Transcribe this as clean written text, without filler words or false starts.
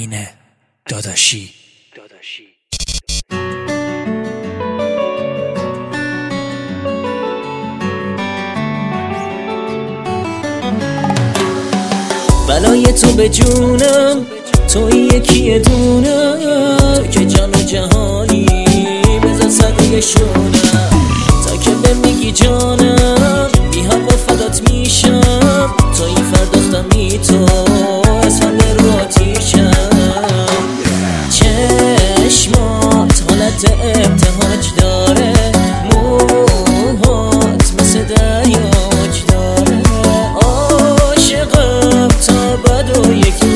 امین داداشی. بلای تو به جونم، تو یکی دونم، تو که جان و جهانی بذار صدقه شونم، تا که به میگی جانم بی حق و فدات میشم، تو این فرداختمی تو اصلا رو آتیشم. چشمات حالت ابتهاج داره، موهات مثل دریاج داره، عاشقم تا بد و یکی